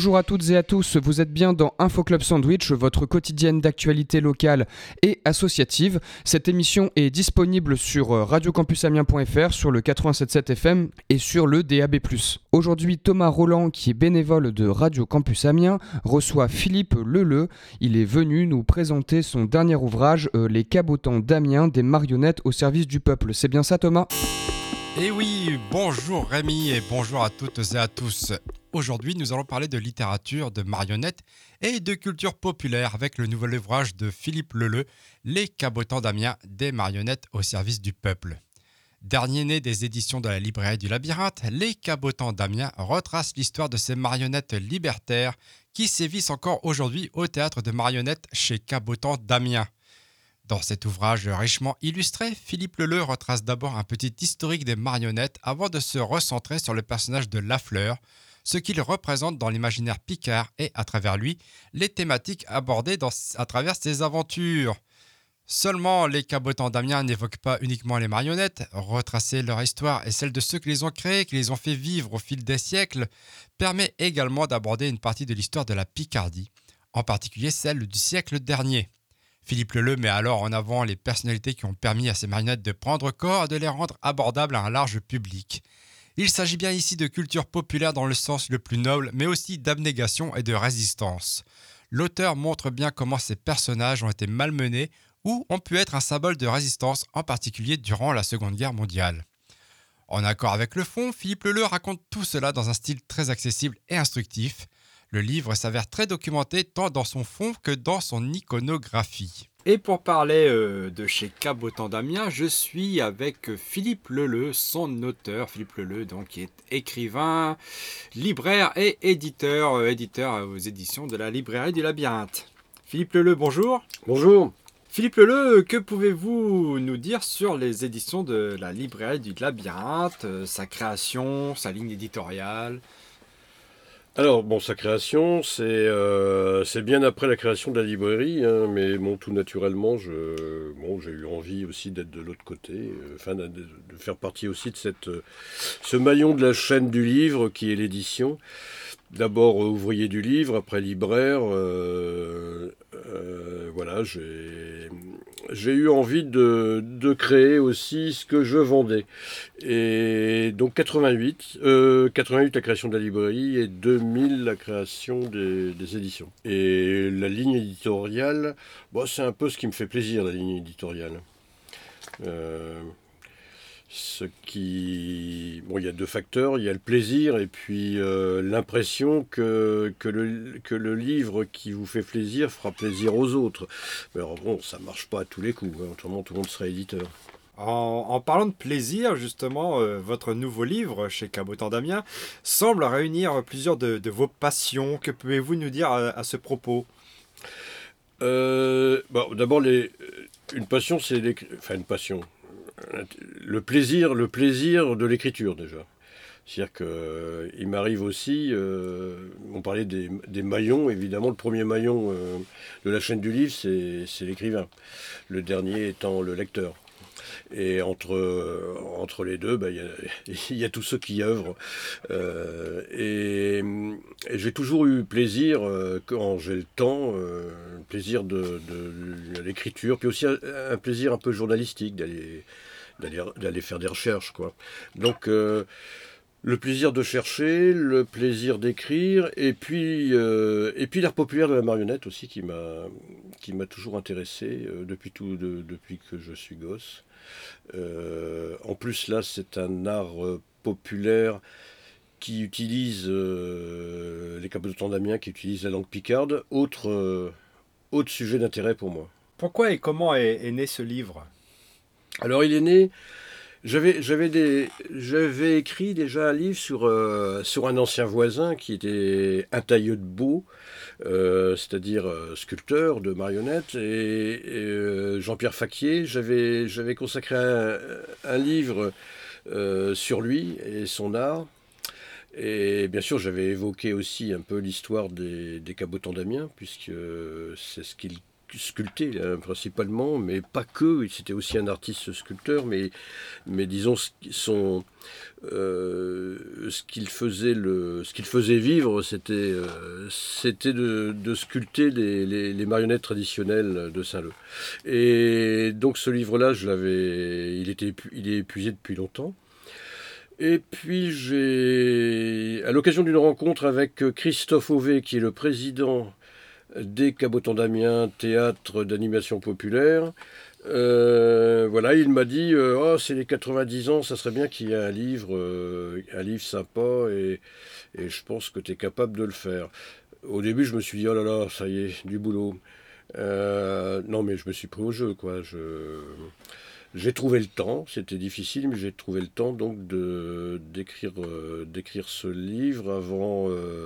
Bonjour à toutes et à tous, vous êtes bien dans Info Club Sandwich, votre quotidienne d'actualité locale et associative. Cette émission est disponible sur radiocampusamiens.fr, sur le 87.7 FM et sur le DAB+. Aujourd'hui, Thomas Roland, qui est bénévole de Radio Campus Amiens, reçoit Philippe Leleu. Il est venu nous présenter son dernier ouvrage, Les Cabotants d'Amiens, des marionnettes au service du peuple. C'est bien ça, Thomas ? Et oui, bonjour Rémi et bonjour à toutes et à tous. Aujourd'hui, nous allons parler de littérature, de marionnettes et de culture populaire avec le nouvel ouvrage de Philippe Leleu, Les Cabotants d'Amiens, des marionnettes au service du peuple. Dernier né des éditions de la librairie du Labyrinthe, Les Cabotants d'Amiens retrace l'histoire de ces marionnettes libertaires qui sévissent encore aujourd'hui au théâtre de marionnettes chez Cabotants d'Amiens. Dans cet ouvrage richement illustré, Philippe Leleu retrace d'abord un petit historique des marionnettes avant de se recentrer sur le personnage de Lafleur, ce qu'il représente dans l'imaginaire picard et, à travers lui, les thématiques abordées à travers ses aventures. Seulement, les Cabotants d'Amiens n'évoquent pas uniquement les marionnettes. Retracer leur histoire et celle de ceux qui les ont créées, qui les ont fait vivre au fil des siècles, permet également d'aborder une partie de l'histoire de la Picardie, en particulier celle du siècle dernier. Philippe Leleu met alors en avant les personnalités qui ont permis à ces marionnettes de prendre corps et de les rendre abordables à un large public. Il s'agit bien ici de culture populaire dans le sens le plus noble, mais aussi d'abnégation et de résistance. L'auteur montre bien comment ces personnages ont été malmenés ou ont pu être un symbole de résistance, en particulier durant la Seconde Guerre mondiale. En accord avec le fond, Philippe Leleu raconte tout cela dans un style très accessible et instructif. Le livre s'avère très documenté tant dans son fond que dans son iconographie. Et pour parler de chez Cabotants d'Amiens, je suis avec Philippe Leleu, son auteur. Philippe Leleu, donc, qui est écrivain, libraire et éditeur aux éditions de la librairie du Labyrinthe. Philippe Leleu, bonjour. Bonjour. Philippe Leleu, que pouvez-vous nous dire sur les éditions de la librairie du Labyrinthe, sa création, sa ligne éditoriale ? Alors, sa création, c'est bien après la création de la librairie, mais tout naturellement, j'ai eu envie aussi d'être de l'autre côté, de faire partie aussi de ce maillon de la chaîne du livre qui est l'édition. D'abord ouvrier du livre, après libraire, j'ai eu envie de créer aussi ce que je vendais. Et donc 88 la création de la librairie et 2000 la création des éditions. Et la ligne éditoriale, c'est un peu ce qui me fait plaisir, la ligne éditoriale. Il y a deux facteurs, il y a le plaisir et puis l'impression que le livre qui vous fait plaisir fera plaisir aux autres. Mais alors ça marche pas à tous les coups, autrement tout le monde serait éditeur. En parlant de plaisir, justement, votre nouveau livre chez Cabotants d'Amiens semble réunir plusieurs de vos passions. Que pouvez-vous nous dire à ce propos ? D'abord, une passion, une passion. Le plaisir de l'écriture déjà. C'est-à-dire qu'il m'arrive aussi, on parlait des maillons, évidemment, le premier maillon de la chaîne du livre, c'est l'écrivain. Le dernier étant le lecteur. Et entre les deux, il y a tous ceux qui œuvrent. Et j'ai toujours eu plaisir, quand j'ai le temps, plaisir de l'écriture, puis aussi un plaisir un peu journalistique d'aller faire des recherches, quoi. Donc le plaisir de chercher, le plaisir d'écrire, et puis l'art populaire de la marionnette aussi qui m'a toujours intéressé depuis que je suis gosse. En plus là, c'est un art populaire qui utilise les Cabotants d'Amiens, qui utilise la langue picarde, autre sujet d'intérêt pour moi. Pourquoi et comment est né ce livre ? Alors il est né. J'avais écrit déjà un livre sur un ancien voisin qui était un tailleux de beau, c'est-à-dire sculpteur de marionnettes, et Jean-Pierre Faquier. J'avais consacré un livre sur lui et son art. Et bien sûr, j'avais évoqué aussi un peu l'histoire des Cabotants d'Amiens, puisque c'est ce qu'ils sculpter principalement, mais pas que. C'était aussi un artiste sculpteur, mais disons ce qu'il faisait vivre, c'était de sculpter les marionnettes traditionnelles de Saint-Leu. Et donc ce livre-là, il est épuisé depuis longtemps. Et puis à l'occasion d'une rencontre avec Christophe Auvet, qui est le président des Cabotans d'Amiens, théâtre d'animation populaire, il m'a dit c'est les 90 ans, ça serait bien qu'il y ait un livre sympa, et je pense que tu es capable de le faire. Au début, je me suis dit, oh là là, ça y est, du boulot. Non, mais je me suis pris au jeu, quoi. J'ai trouvé le temps, c'était difficile, mais j'ai trouvé le temps donc d'écrire ce livre avant,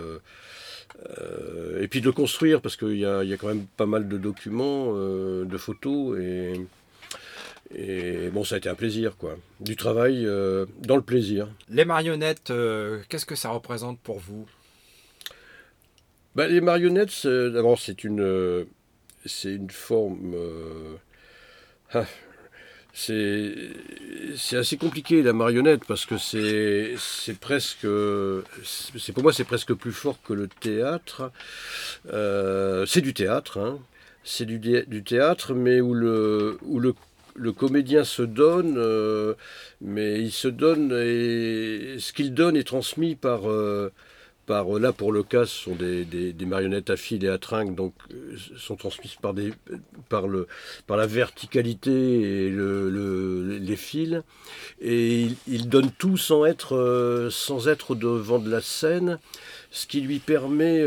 et puis de le construire, parce qu'il y a quand même pas mal de documents, de photos, et bon, ça a été un plaisir, quoi. Du travail dans le plaisir. Les marionnettes, qu'est-ce que ça représente pour vous ? Les marionnettes, d'abord, c'est une forme... C'est assez compliqué, la marionnette, parce que pour moi c'est presque plus fort que le théâtre. C'est du théâtre, hein. C'est du théâtre, mais où le comédien se donne, mais il se donne, et ce qu'il donne est transmis là, pour le cas, ce sont des marionnettes à fil et à tringle, donc sont transmises par la verticalité et les fils, et il donne tout sans être devant de la scène, ce qui lui permet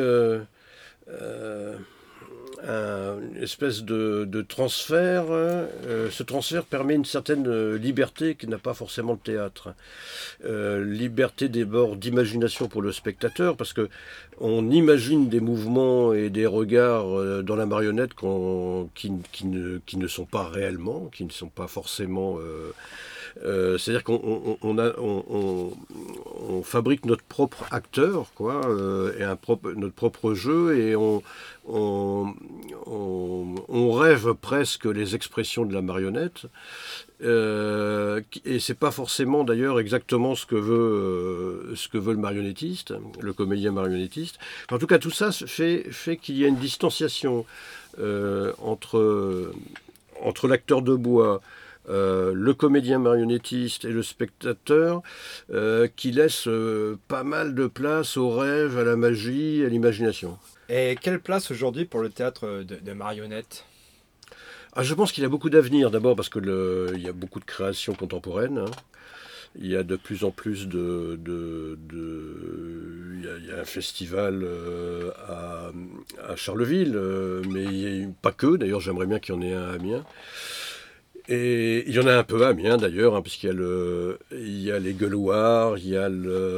une espèce de transfert. Ce transfert permet une certaine liberté qui n'a pas forcément le théâtre. Liberté d'abord d'imagination pour le spectateur, parce que on imagine des mouvements et des regards dans la marionnette qui ne sont pas réellement, qui ne sont pas forcément... c'est-à-dire qu'on fabrique notre propre acteur, quoi, et notre propre jeu, et on rêve presque les expressions de la marionnette, et c'est pas forcément d'ailleurs exactement ce que veut le marionnettiste, le comédien marionnettiste. En tout cas, tout ça fait qu'il y a une distanciation entre l'acteur de bois, le comédien marionnettiste et le spectateur, qui laisse pas mal de place au rêve, à la magie, à l'imagination. Et quelle place aujourd'hui pour le théâtre de marionnettes ? Je pense qu'il a beaucoup d'avenir, d'abord parce qu'il y a beaucoup de créations contemporaines, hein. Il y a de plus en plus il y a un festival à Charleville, mais pas que, d'ailleurs j'aimerais bien qu'il y en ait un à Amiens. Et il y en a un peu à Amiens d'ailleurs, hein, puisqu'il y a les gueuloirs, il y a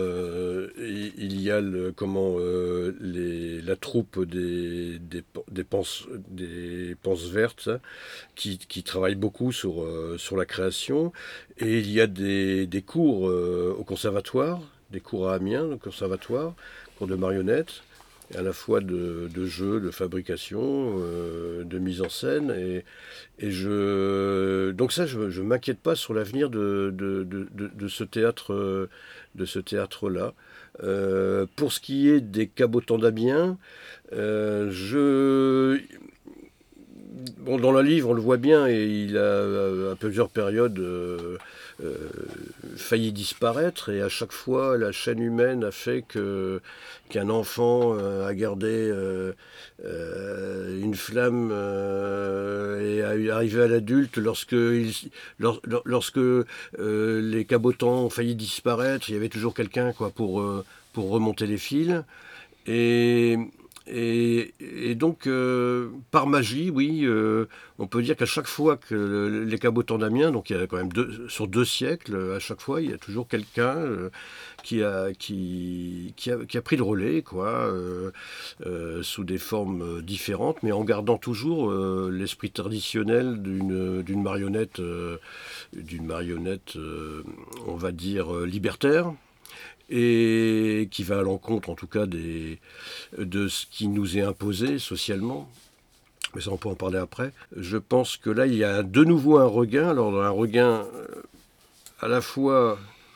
la troupe des panses vertes, qui travaillent beaucoup sur la création. Et il y a des cours au conservatoire, des cours à Amiens, au conservatoire, cours de marionnettes, à la fois de jeu, de fabrication, de mise en scène, donc ça, je m'inquiète pas sur l'avenir de ce théâtre-là. Pour ce qui est des Cabotans d'Amiens, dans le livre, on le voit bien, et il a à plusieurs périodes failli disparaître, et à chaque fois la chaîne humaine a fait qu'un enfant a gardé une flamme et a arrivé à l'adulte lorsque les Cabotans ont failli disparaître. Il y avait toujours quelqu'un, quoi, pour remonter les fils, et donc, par magie, oui, on peut dire qu'à chaque fois que les Cabotans d'Amiens, donc il y a quand même sur 2 siècles, à chaque fois, il y a toujours quelqu'un qui a pris le relais, quoi, sous des formes différentes, mais en gardant toujours l'esprit traditionnel d'une marionnette, on va dire, libertaire, et qui va à l'encontre, en tout cas, de ce qui nous est imposé socialement. mais ça on peut en parler après. Je pense que là il y a de nouveau un regain, alors un regain à la fois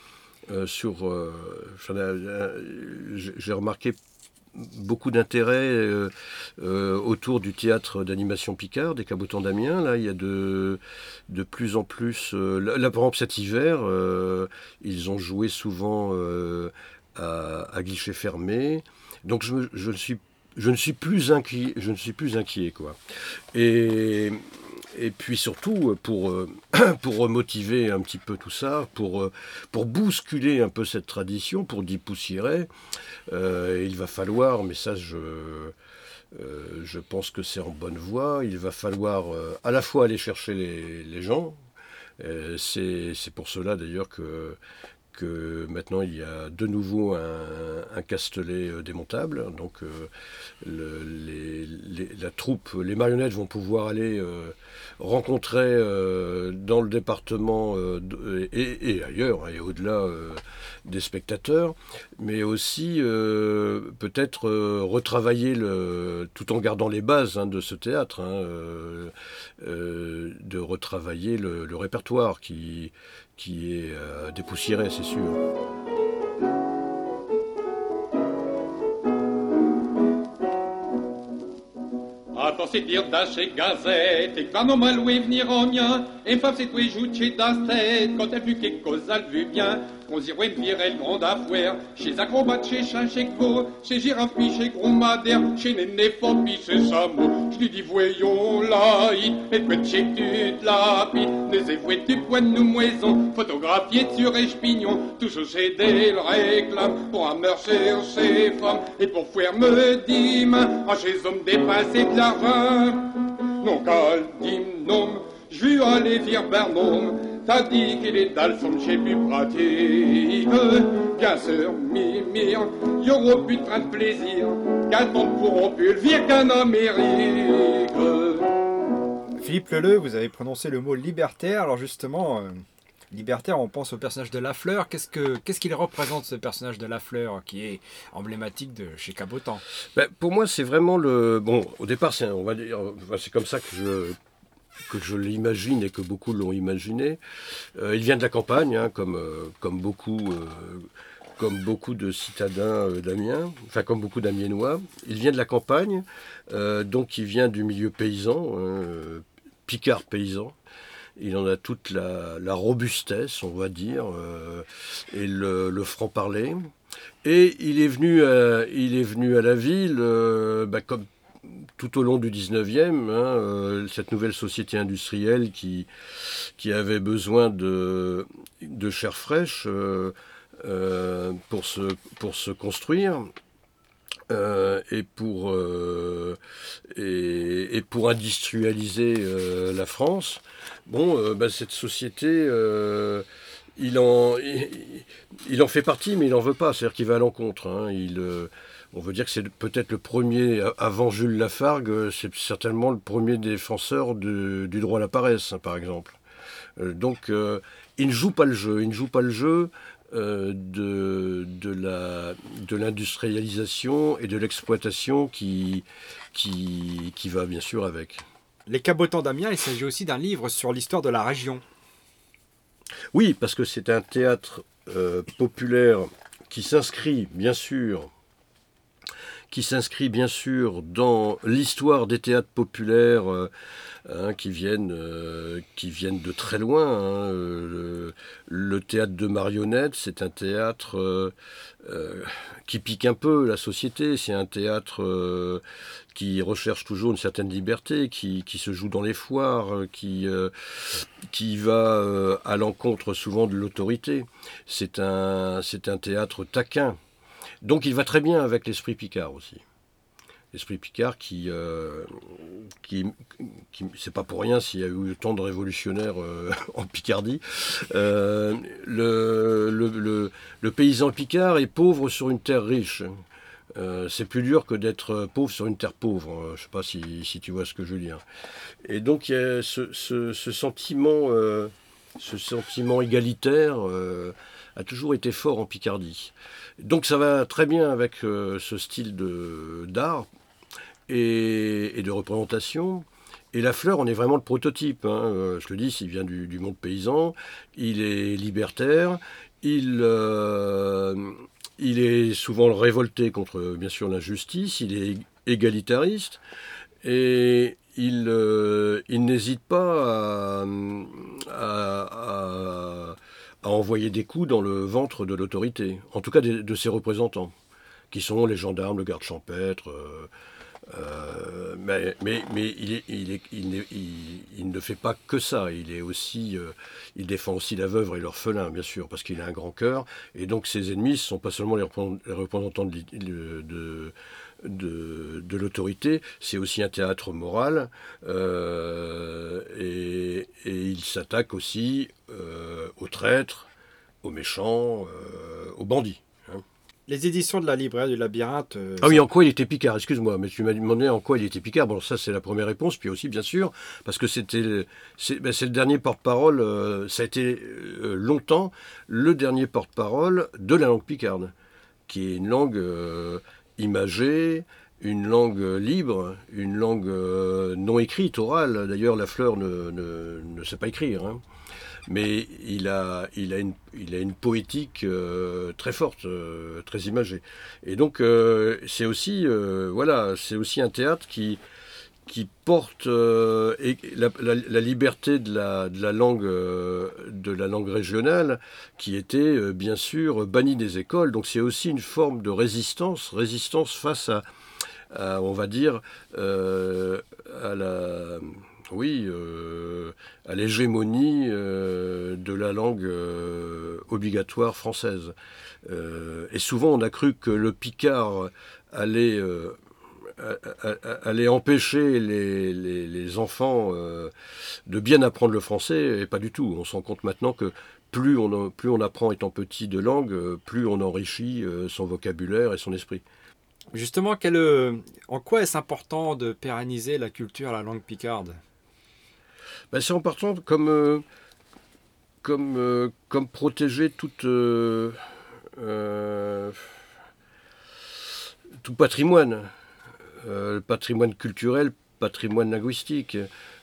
j'ai remarqué beaucoup d'intérêt autour du théâtre d'animation Picard, des Cabotants d'Amiens. Là, il y a de plus en plus... là, par exemple, cet hiver, ils ont joué souvent à guichet fermé. Donc, je ne suis plus inquiet, quoi. Et puis surtout, pour remotiver un petit peu tout ça, pour bousculer un peu cette tradition, pour dépoussiérer, il va falloir, mais ça je pense que c'est en bonne voie, il va falloir à la fois aller chercher les gens, c'est pour cela d'ailleurs que maintenant il y a de nouveau un Castelet démontable, donc la troupe, les marionnettes vont pouvoir aller rencontrer dans le département et ailleurs, et au-delà des spectateurs, mais aussi peut-être retravailler, tout en gardant les bases de ce théâtre, de retravailler le répertoire qui est dépoussiéré, c'est sûr. Attends, c'est dire d'acheter gazette, et quand on m'a loué venir en mien, et femme c'est toi joue chez d'astet, quand elle vu quelque chose, elle vu bien, qu'on s'y roule virel grande affaire, chez Acrobat, chez Chin, chez Co, chez Girafe, chez Gros Madère, chez Néné, Fopi, chez Samo, je lui dis voyons là, et quoi de chez tu te lapide, les évoués tu poids de nous moisons, photographié sur Espignon, toujours chez des réclames, pour un meurtre chercher femme, et pour faire me dîme, chez hommes dépassés de l'argent, non qu'à non, je vais aller faire Bernôme, t'as dit qu'il est dans le son chez plus pratique, bien sûr, mimir, y aura plus de train de plaisir, qu'attendre pourront plus le vire qu'un Amérique. Philippe Leleu, vous avez prononcé le mot libertaire, alors justement... Libertaire, on pense au personnage de Lafleur. Qu'est-ce qu'il représente, ce personnage de Lafleur, qui est emblématique de chez Cabotant? Pour moi, c'est vraiment le... Bon, au départ, c'est comme ça que je l'imagine et que beaucoup l'ont imaginé. Il vient de la campagne, comme beaucoup de citadins d'Amiens, enfin comme beaucoup d'Amiénois. Il vient de la campagne, donc il vient du milieu paysan, Picard paysan. Il en a toute la robustesse, on va dire, et le franc-parler. Et il est venu à la ville, comme tout au long du 19e, cette nouvelle société industrielle qui avait besoin de chair fraîche pour se construire. Et pour industrialiser la France. Cette société, il en fait partie, mais il n'en veut pas. C'est-à-dire qu'il va à l'encontre. On veut dire que c'est peut-être le premier, avant Jules Lafargue, c'est certainement le premier défenseur du droit à la paresse, par exemple. Donc, il ne joue pas le jeu. Il ne joue pas le jeu de l'industrialisation et de l'exploitation qui va bien sûr avec. Les Cabotants d'Amiens, il s'agit aussi d'un livre sur l'histoire de la région. Oui, parce que c'est un théâtre populaire qui s'inscrit bien sûr dans l'histoire des théâtres populaires qui viennent de très loin. Le théâtre de marionnettes, c'est un théâtre qui pique un peu la société. C'est un théâtre qui recherche toujours une certaine liberté, qui se joue dans les foires, qui va à l'encontre souvent de l'autorité. C'est un théâtre taquin. Donc il va très bien avec l'esprit Picard aussi. L'esprit Picard qui c'est pas pour rien s'il y a eu autant de révolutionnaires en Picardie. Le paysan Picard est pauvre sur une terre riche. C'est plus dur que d'être pauvre sur une terre pauvre. Je sais pas si tu vois ce que je veux dire. Et donc il y a ce sentiment égalitaire a toujours été fort en Picardie. Donc ça va très bien avec ce style d'art et de représentation. Et Lafleur, on est vraiment le prototype. Je le dis, il vient du monde paysan, il est libertaire, il est souvent révolté contre, bien sûr, l'injustice, il est égalitariste, et il n'hésite pas à envoyer des coups dans le ventre de l'autorité, en tout cas de ses représentants, qui sont les gendarmes, le garde champêtre. Mais il ne fait pas que ça. Il défend aussi la veuve et l'orphelin, bien sûr, parce qu'il a un grand cœur. Et donc ses ennemis, ce ne sont pas seulement les représentants de l'autorité, c'est aussi un théâtre moral. Et il s'attaque aussi aux traîtres, aux méchants, aux bandits. Les éditions de la librairie du Labyrinthe... Ah oui, en quoi il était Picard, excuse-moi, mais tu m'as demandé en quoi il était Picard. Bon, ça c'est la première réponse, puis aussi bien sûr, parce que c'est le dernier porte-parole, ça a été longtemps le dernier porte-parole de la langue picarde, qui est une langue imagée, une langue libre, une langue non écrite, orale. D'ailleurs, Lafleur ne sait pas écrire, hein. Mais il a une poétique très forte, très imagée. Et donc c'est aussi un théâtre qui porte la liberté de la langue régionale, qui était bien sûr bannie des écoles. Donc c'est aussi une forme de résistance face à on va dire à l'hégémonie de la langue obligatoire française. Et souvent, on a cru que le picard allait empêcher les enfants de bien apprendre le français, et pas du tout. On se rend compte maintenant que plus on apprend étant petit de langue, plus on enrichit son vocabulaire et son esprit. Justement, en quoi est-ce important de pérenniser la culture à la langue picarde ? C'est important comme protéger tout patrimoine, patrimoine culturel, patrimoine linguistique.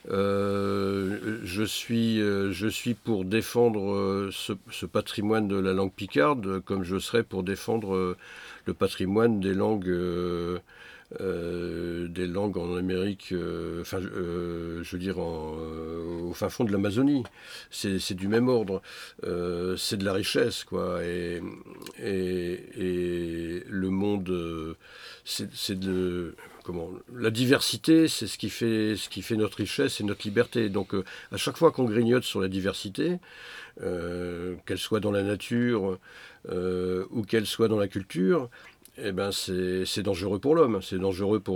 Je suis pour défendre ce patrimoine de la langue picarde, comme je serais pour défendre le patrimoine des langues en Amérique, je veux dire au fin fond de l'Amazonie. C'est du même ordre. C'est de la richesse, quoi. Et le monde, la diversité, c'est ce qui fait notre richesse et notre liberté. Donc à chaque fois qu'on grignote sur la diversité, qu'elle soit dans la nature ou qu'elle soit dans la culture, c'est dangereux pour l'homme, c'est dangereux pour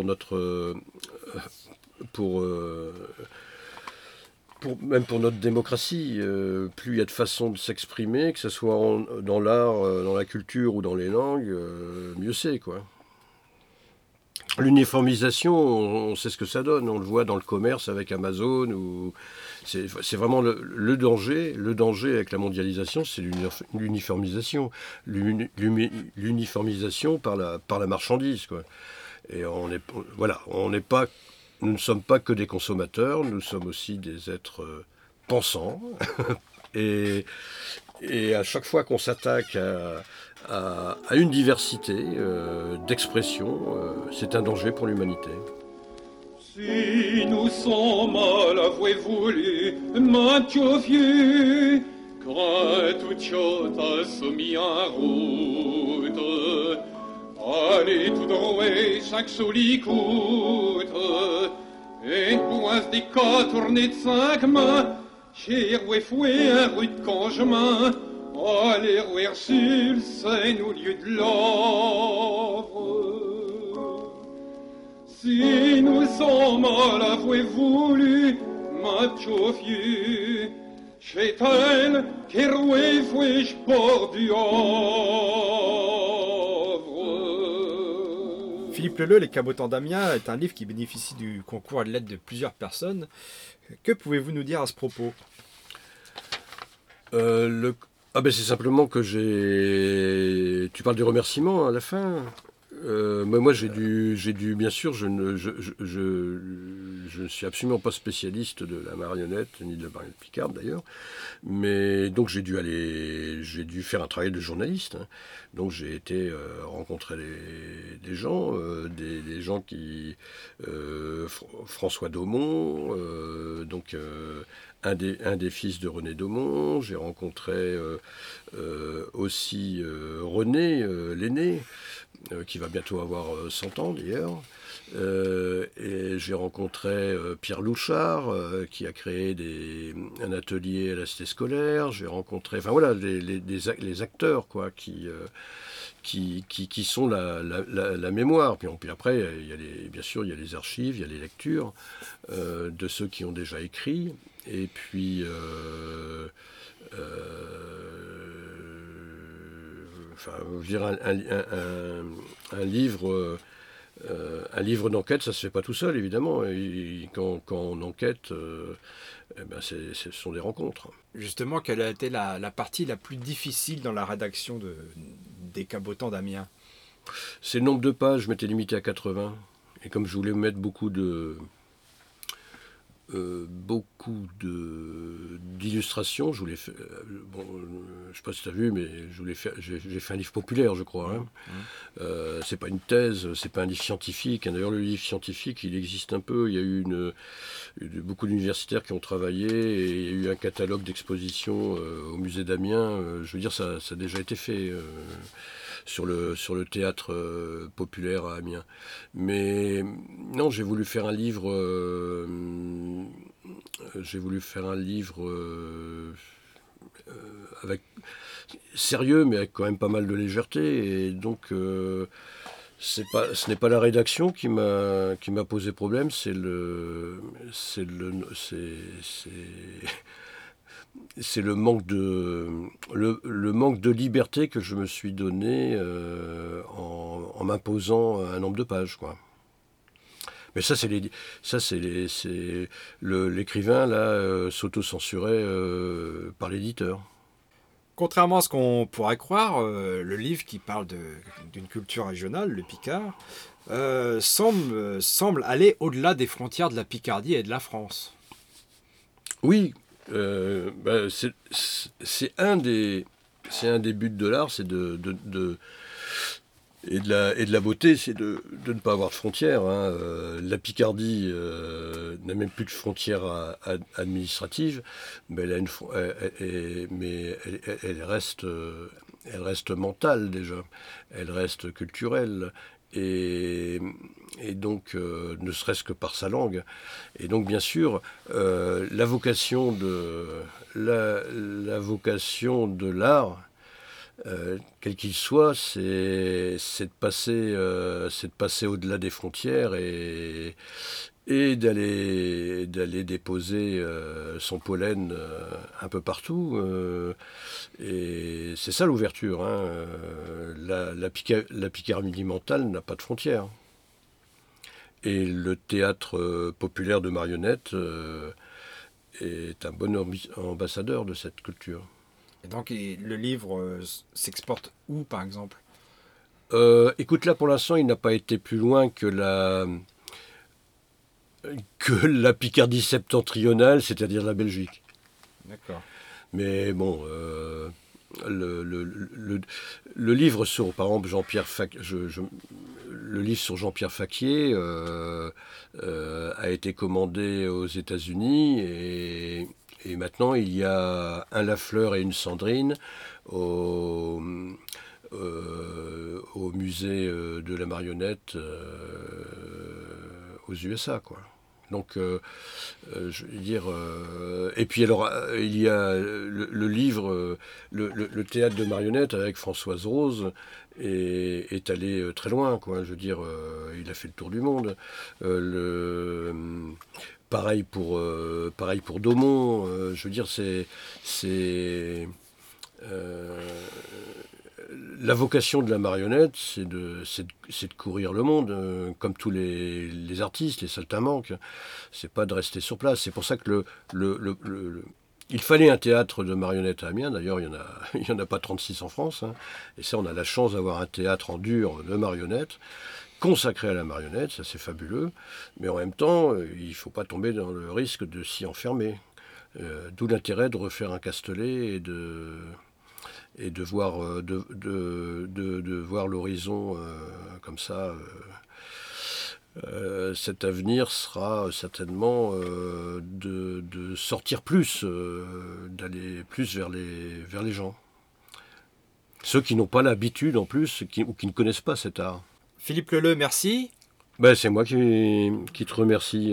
même pour notre démocratie. Plus il y a de façons de s'exprimer, que ce soit dans l'art, dans la culture ou dans les langues, mieux c'est, quoi. L'uniformisation, on sait ce que ça donne. On le voit dans le commerce avec Amazon. C'est vraiment le danger. Le danger avec la mondialisation, c'est l'uniformisation. L'uniformisation par la marchandise, quoi. Et nous ne sommes pas que des consommateurs, nous sommes aussi des êtres pensants. Et à chaque fois qu'on s'attaque à une diversité d'expression, c'est un danger pour l'humanité. Si nous sommes mal avoués, Mathieu vieux, quand tout chose a soumis en route, allez tout droit, chaque soli coûte, et poisse des cas tournés de 5 mains, j'ai foué un rude congement, allez rouer sur le sein au lieu de l'œuvre. Si nous sommes à l'avouer voulu, Mathieu vieux, chez elle qui roué foué port du Havre. Philippe Leleu, Les Cabotants d'Amiens est un livre qui bénéficie du concours à l'aide de plusieurs personnes. Que pouvez-vous nous dire à ce propos ? C'est simplement que tu parles des remerciements à la fin. Moi, j'ai dû, bien sûr, je ne suis absolument pas spécialiste de la marionnette, ni de la marionnette picarde d'ailleurs, mais donc j'ai dû faire un travail de journaliste, hein. Donc j'ai été rencontrer des gens, des gens qui, François Daumont, un des fils de René Daumont. J'ai rencontré aussi René, l'aîné, qui va bientôt avoir 100 ans d'ailleurs. Et j'ai rencontré Pierre Louchard, qui a créé un atelier à la cité scolaire. J'ai rencontré, enfin voilà, les acteurs quoi, qui sont la mémoire. Puis après, bien sûr, il y a les archives, il y a les lectures de ceux qui ont déjà écrit. Et puis, enfin, je veux dire, un livre. Un livre d'enquête, ça se fait pas tout seul, évidemment. Et quand on enquête, ce sont des rencontres. Justement, quelle a été la partie la plus difficile dans la rédaction des Cabotants d'Amiens? C'est le nombre de pages, je m'étais limité à 80. Et comme je voulais mettre beaucoup d'illustrations, je voulais faire, je sais pas si tu as vu, mais j'ai fait un livre populaire, je crois, hein. C'est pas une thèse, c'est pas un livre scientifique. D'ailleurs, le livre scientifique, il existe un peu. Il y a eu beaucoup d'universitaires qui ont travaillé, et il y a eu un catalogue d'expositions au musée d'Amiens. Je veux dire, ça a déjà été fait sur le théâtre populaire à Amiens. Mais non, j'ai voulu faire un livre avec sérieux, mais avec quand même pas mal de légèreté. Et donc, ce n'est pas la rédaction qui m'a posé problème, c'est le manque de liberté que je me suis donné en m'imposant un nombre de pages, quoi. Mais l'écrivain là s'auto-censurait par l'éditeur. Contrairement à ce qu'on pourrait croire, le livre qui parle d'une culture régionale, le Picard, semble aller au-delà des frontières de la Picardie et de la France. Oui, c'est un des buts de l'art, c'est et de la beauté, c'est de ne pas avoir de frontières, hein. La Picardie n'a même plus de frontières administratives, mais elle reste mentale déjà, elle reste culturelle. Et donc, ne serait-ce que par sa langue. Et donc, bien sûr, la vocation de l'art, quel qu'il soit, c'est de passer au-delà des frontières et d'aller déposer son pollen un peu partout. Et c'est ça l'ouverture, hein. La Picardie mentale n'a pas de frontières. Et le théâtre populaire de marionnettes est un bon ambassadeur de cette culture. Et donc, le livre s'exporte où, par exemple? Écoute, là, pour l'instant, il n'a pas été plus loin que la Picardie septentrionale, c'est-à-dire la Belgique. D'accord. Mais bon, le livre sur, par exemple, le livre sur Jean-Pierre Faquier a été commandé aux États-Unis, et maintenant il y a un Lafleur et une Sandrine au musée de la marionnette aux USA, quoi. Donc, je veux dire, et puis alors, il y a le livre, le théâtre de marionnettes avec Françoise Rose est allé très loin, quoi. Je veux dire, il a fait le tour du monde. Pareil pour Daumont. Je veux dire, la vocation de la marionnette, c'est de courir le monde, comme tous les artistes, les saltimbanques. C'est pas de rester sur place. C'est pour ça que Il fallait un théâtre de marionnettes à Amiens. D'ailleurs, il y en a pas 36 en France. Hein. Et ça, on a la chance d'avoir un théâtre en dur de marionnettes, consacré à la marionnette. Ça, c'est fabuleux. Mais en même temps, il ne faut pas tomber dans le risque de s'y enfermer. D'où l'intérêt de refaire un Castelet et de voir, de voir l'horizon comme ça. Cet avenir sera certainement de sortir plus, d'aller plus vers les gens. Ceux qui n'ont pas l'habitude en plus, ou qui ne connaissent pas cet art. Philippe Leleu, merci. Ben, c'est moi qui te remercie.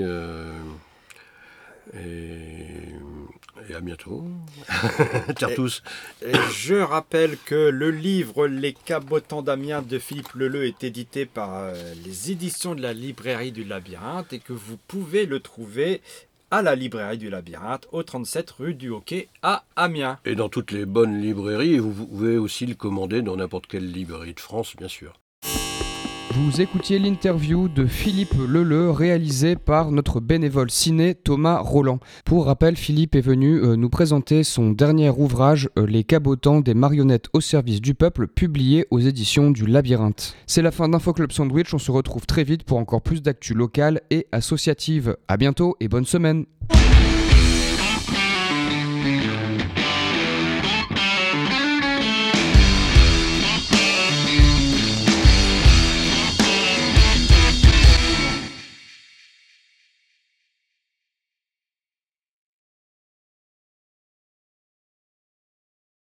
Et à bientôt. Tous. Et je rappelle que le livre Les Cabotants d'Amiens de Philippe Leleu est édité par les éditions de la librairie du Labyrinthe et que vous pouvez le trouver à la librairie du Labyrinthe au 37 rue du Hockey à Amiens. Et dans toutes les bonnes librairies, et vous pouvez aussi le commander dans n'importe quelle librairie de France, bien sûr. Vous écoutiez l'interview de Philippe Leleu réalisée par notre bénévole ciné Thomas Roland. Pour rappel, Philippe est venu nous présenter son dernier ouvrage Les Cabotants des marionnettes au service du peuple, publié aux éditions du Labyrinthe. C'est la fin d'Infoclub Sandwich, on se retrouve très vite pour encore plus d'actu locale et associative. À bientôt et bonne semaine.